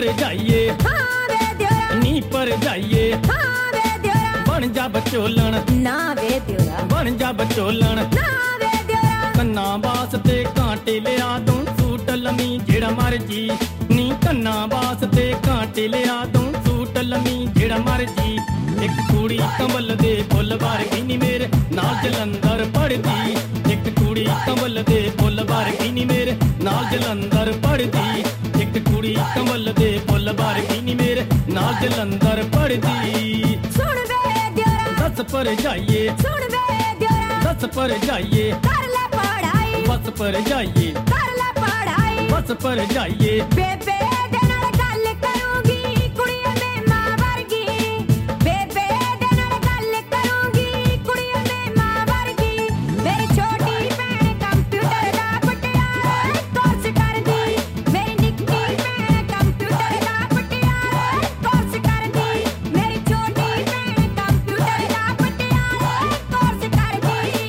पर जाइए हाँ वे दियोरा, नी पर जाइए हाँ वे दियोरा, बन जा बचोलन ना वे दियोरा, बन जा बचोलन ना वे दियोरा, ਕੰਨਾਂ ਵਾਸਤੇ ਕਾਂਟੇ ਲਿਆ ਦੂੰ ਸੂਟ ਲੰਮੀ ਜਿਹੜਾ ਮਰਜੀ ਨੀ ਕੰਨਾਂ ਵਾਸਤੇ ਕਾਂਟੇ ਲਿਆ ਦੂੰ ਸੂਟ ਲੰਮੀ ਜਿਹੜਾ ਮਰਜੀ ਇੱਕ ਕੁੜੀ ਕੰਬਲ ਦੇ ਫੁੱਲ ਵਰਗੀ ਨੀ ਮੇਰੇ ਨਾਲ ਜਲੰਧਰ ਪੜਦੀ ਇੱਕ ਕੁੜੀ ਕੰਬਲ ਦੇ ਫੁੱਲ ਵਰਗੀ ਨੀ ਮੇਰੇ ਨਾਲ ਜਲੰਧਰ ਪੜਦੀ ਇੱਕ ਕੁੜੀ ਕੰਬਲ ਦੇ ਫੁੱਲ ਵਰਗੀ ਨੀ ਮੇਰੇ ਨਾਲ ਜਲੰਧਰ ਪੜਦੀ ਸੁਣ ਵੇ ਦਿयोरा, ਦੱਸ ਪਰ ਜਾਈਏ ਸੁਣ ਵੇ ਦਿयोरा, ਦੱਸ ਪਰ ਜਾਈਏ ਕਰ ਲੈ ਪੜਾਈ, ਬਸ ਪਰ ਜਾਈਏ ਕਰ ਲੈ ਪੜਾਈ, ਬਸ ਪਰ ਜਾਈਏ ਬੇਬੇ ਦੇ ਨਾਲ ਗੱਲ ਕਰੂੰਗੀ ਕੁੜੀਆਂ ਦੇ ਮਾਂ ਵਰਗੀ, ਬੇਬੇ ਦੇ ਨਾਲ ਗੱਲ ਕਰੂੰਗੀ ਕੁੜੀਆਂ ਦੇ ਮਾਂ ਵਰਗੀ, ਮੇਰੀ ਛੋਟੀ ਭੈਣ ਕੰਪਿਊਟਰ ਦਾ ਪਟਿਆਲੇ ਕੋਰਸ ਕਰਦੀ, ਮੇਰੀ ਨਿੱਕੀ ਭੈਣ ਕੰਪਿਊਟਰ ਦਾ ਪਟਿਆਲੇ ਕੋਰਸ ਕਰਦੀ, ਮੇਰੀ ਛੋਟੀ ਭੈਣ ਕੰਪਿਊਟਰ ਦਾ ਪਟਿਆਲੇ ਕੋਰਸ ਕਰਦੀ।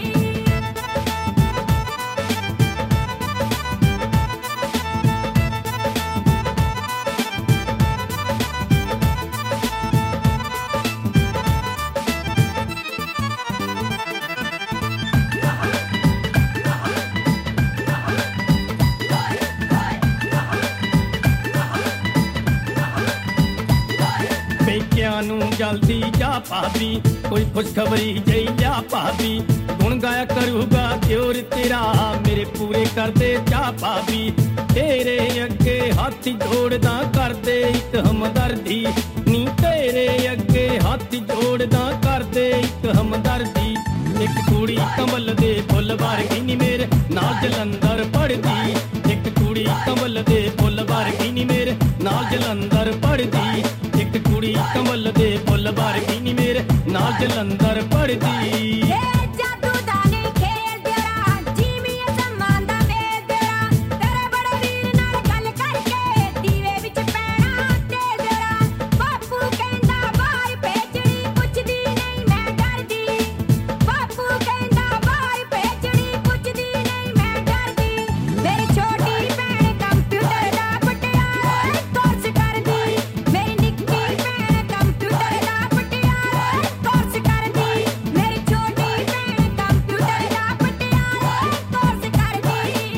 ਪੇਕਿਆਂ ਨੂੰ ਜਲਦੀ ਜਾ ਭਾਬੀ ਕੋਈ ਖੁਸ਼ਖਬਰੀ ਜਈ ਲਿਆ ਭਾਬੀ ਗੁਣ ਗਾਇਆ ਕਰੂਗਾ ਦਿਓਰ ਤੇਰਾ ਮੇਰੇ ਪੂਰੇ ਕਰਦੇ ਜਾ ਭਾਬੀ ਤੇਰੇ ਅੱਗੇ ਹੱਥ ਜੋੜਦਾ ਕਰਦੇ ਇੱਕ ਹਮਦਰਦੀ ਨੀ ਤੇਰੇ ਅੱਗੇ ਹੱਥ ਜੋੜਦਾ ਕਰਦੇ ਇੱਕ ਹਮਦਰਦੀ ਇੱਕ ਕੁੜੀ ਕੰਬਲ ਦੇ ਫੁੱਲ ਵਰਗੀ ਨੀ ਮੇਰੇ ਨਾਲ ਜਲੰਧਰ ਪੜਦੀ ਇੱਕ ਕੁੜੀ ਕੰਬਲ ਦੇ ਫੁੱਲ ਵਰਗੀ ਨੀ ਮੇਰੇ ਨਾਲ ਜਲੰਧਰ ਪੜਦੀ ਇੱਕ ਕੁੜੀ ਕੰਬਲ ਦੇ ਫੁੱਲ ਵਰਗੀ ਨੀ ਮੇਰੇ ਨਾਲ ਜਲੰਧਰ ਪੜਦੀ ਇਹ ਜਾਦੂ ਦਾ ਨਹੀਂ ਖੇਲ ਦਿयोरा, ਜੀਵੀਏ ਸਮਾਨ ਦਾ ਵੇ ਦਿयोरा, ਤੇਰੇ ਬੜੇ ਵੀਰ ਨਾਲ ਗੱਲ ਕਰਕੇ ਦੀਵੇ ਵਿੱਚ ਪੈਣਾ ਤੇ ਦਿयोरा, ਬਾਪੂ ਕਹਿੰਦਾ ਬਾਹਰ ਭੇਜਣੀ ਪੁੱਛਦੀ ਨਹੀਂ ਮੈਂ ਡਰਦੀ, ਬਾਪੂ ਕਹਿੰਦਾ ਬਾਹਰ ਭੇਜਣੀ ਪੁੱਛਦੀ ਨਹੀਂ ਮੈਂ ਡਰਦੀ, ਮੇਰੀ ਛੋਟੀ ਭੈਣ ਕੰਪਿਊਟਰ ਦਾ ਪਟਿਆਲੇ ਕੋਰਸ ਕਰਦੀ, ਮੇਰੀ ਨਿੱਕੀ ਭੈਣ ਕੰਪਿਊਟਰ ਦਾ ਪਟਿਆਲੇ ਕੋਰਸ ਕਰਦੀ, ਮੇਰੀ ਛੋਟੀ ਭੈਣ ਕੰਪਿਊਟਰ ਦਾ ਪਟਿਆਲੇ ਕੋਰਸ ਕਰਦੀ।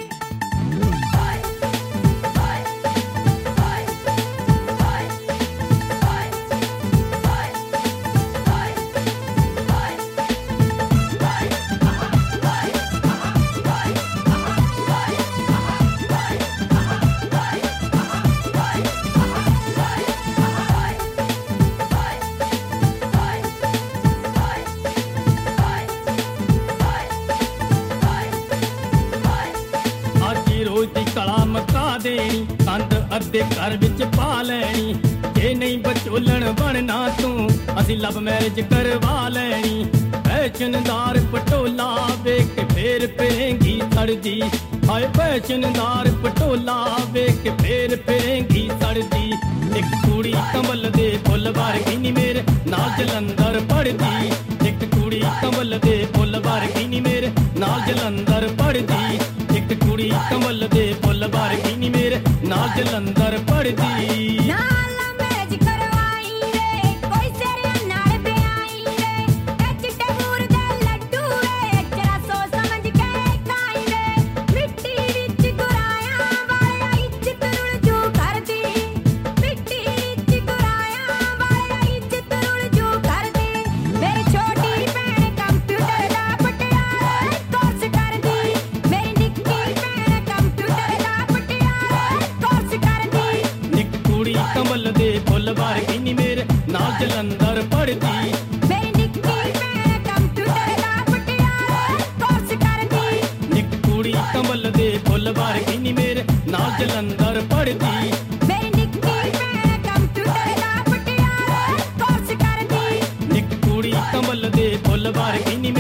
ਅੱਜ ਰੋਜ਼ ਦੀ ਕਲਾ ਮਕਾ ਦੇਣੀ ਕੰਧ ਅੱਧੇ ਘਰ ਵਿੱਚ ਪਾ ਲੈਣੀ ਜੇ ਨਹੀਂ ਬਚੋਲਣ ਬਣਨਾ ਤੂੰ ਅਸੀਂ ਲਵ ਮੈਰਿਜ ਕਰਵਾ ਲੈਣੀ ਫੈਸ਼ਨਦਾਰ ਪਟੋਲਾ ਵੇਖ ਕੇ ਫੇਰ ਫਿਰੇਂਗੀ ਸੜਦੀ ਹਾਏ ਫੈਸ਼ਨਦਾਰ ਪਟੋਲਾ ਵੇਖ ਕੇ ਫੇਰ ਫਿਰੇਂਗੀ ਸੜਦੀ ਇੱਕ ਕੁੜੀ ਕੰਬਲ ਦੇ ਫੁੱਲ ਵਰਗੀ ਨੀ ਮੇਰੇ ਨਾਲ ਜਲੰਧਰ ਪੜਦੀ ਇੱਕ ਕੁੜੀ ਕੰਬਲ ਦੇ ਫੁੱਲ ਵਰਗੀ ਨੀ ਮੇਰੇ ਨਾਲ ਜਲੰਧਰ ਪੜਦੀ ਇੱਕ ਕੁੜੀ ਕੰਬਲ ਦੇ ਫੁੱਲ ਵਰਗੀ ਨੀ ਮੇਰੇ ਨਾਲ ਜਲੰਧਰ ਪੜਦੀ ਨਾਲ ਮੈਰਿਜ ਕਰਵਾਈ ਵੇ ਕੋਈ ਸਿਰ ਨਾਲ ਵਿਆਹੀ ਵੇ ਇਹ ਚਿੱਟੇ ਬੂਰ ਦੇ ਲੱਡੂ ਵੇ ਜਰਾ ਸੋਚ ਸਮਝ ਕੇ ਖਾਈ ਵੇ ਮਿੱਟੀ ਵਿੱਚ ਗੁਰਾਇਆ ਵਾਲਿਆ ਇੱਜ਼ਤ ਰੁਲ ਜੂ ਕਰਦੀ ਮਿੱਟੀ ਵਿੱਚ ਗੁਰਾਇਆ ਵਾਲਿਆ ਇੱਜ਼ਤ ਰੁਲ ਜੂ ਕਰਦੀ ਮੇਰੀ ਛੋਟੀ ਭੈਣ ਕੰਪਿਊਟਰ ਦਾ ਪਟਿਆਲੇ ਕੋਰਸ ਕਰਦੀ ਮੇਰੀ ਨਿੱਕੀ ਭੈਣ ਕੰਪਿਊਟਰ ਦਾ ਪਟਿਆਲੇ ਕੋਰਸ ਕਰਦੀ ਇੱਕ ਕੁੜੀ ਕੰਬਲ ਦੇ ਫੁੱਲ ਵਰਗੀ ਨੀ ਮੇਰੇ ਨਾਲ ਜਲੰਧਰ ਪੜਦੀ ਮੇਰੀ ਨਿੱਕੀ ਭੈਣ ਕੰਪਿਊਟਰ ਦਾ ਪਟਿਆਲੇ ਕੋਰਸ ਕਰਦੀ ਇੱਕ ਕੁੜੀ ਕੰਬਲ ਦੇ ਫੁੱਲ ਵਰਗੀ ਨੀ ਮੇਰੇ ਨਾਲ ਜਲੰਧਰ ਪੜਦੀ ਮੇਰੀ ਨਿੱਕੀ ਭੈਣ ਕੰਪਿਊਟਰ ਦਾ ਪਟਿਆਲੇ ਕੋਰਸ ਕਰਦੀ ਇੱਕ ਕੁੜੀ ਕੰਬਲ ਦੇ ਫੁੱਲ ਵਰਗੀ ਨੀ